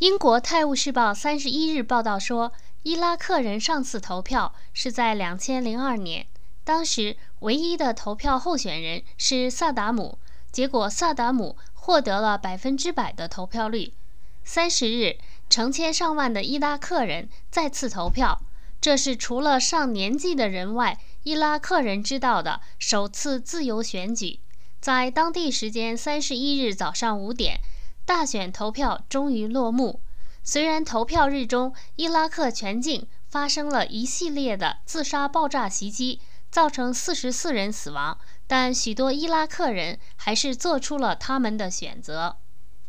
英国《泰晤士报》31日报道说，伊拉克人上次投票是在2002年，当时唯一的投票候选人是萨达姆，结果萨达姆获得了100%的投票率。30日，成千上万的伊拉克人再次投票，这是除了上年纪的人外，伊拉克人知道的首次自由选举。在当地时间31日早上5点，大选投票终于落幕。虽然投票日中，伊拉克全境发生了一系列的自杀爆炸袭击，造成44人死亡，但许多伊拉克人还是做出了他们的选择。